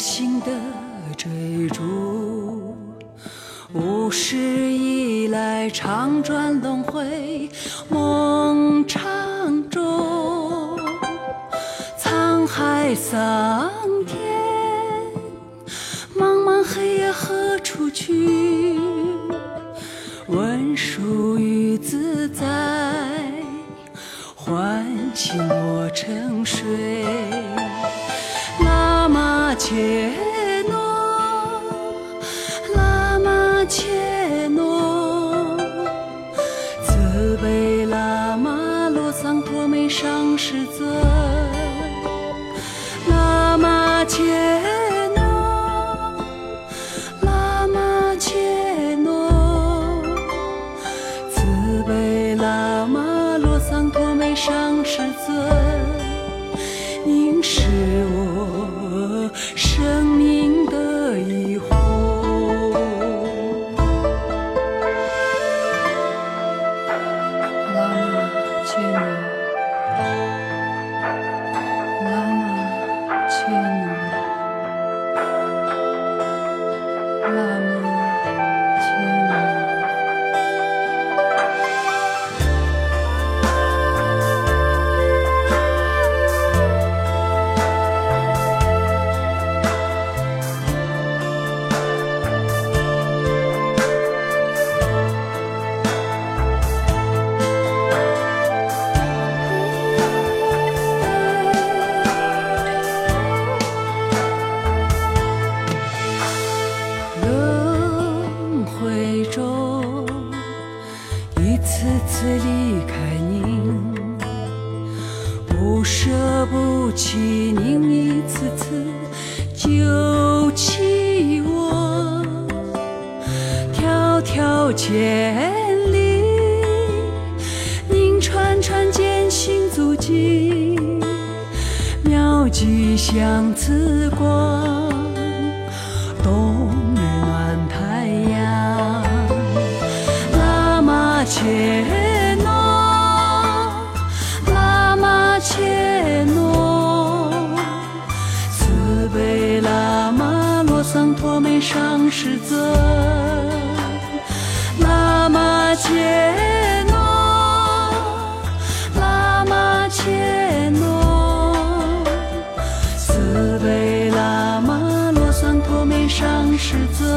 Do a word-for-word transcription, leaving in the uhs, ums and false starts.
心的追逐，五世以来常转轮回梦场中，沧海桑田，茫茫黑夜何处去？问殊与自在，唤醒我沉睡。喇嘛切诺，喇嘛切诺，慈悲喇嘛罗桑托美上师尊。喇嘛切诺，喇嘛切诺，慈悲喇嘛罗桑托美上师尊，您是我生命的疑惑。喇嘛切诺，喇嘛切诺，喇嘛切诺。轮回中，一次次离开您，不舍不弃您，一次次救起我。迢迢千里，您串串艰辛足迹，妙计相似光。冬日暖太阳，喇嘛切诺，喇嘛切诺，慈悲喇嘛罗桑托美上师尊。喇嘛切诺，喇嘛切诺，慈悲喇嘛罗桑托美上师尊。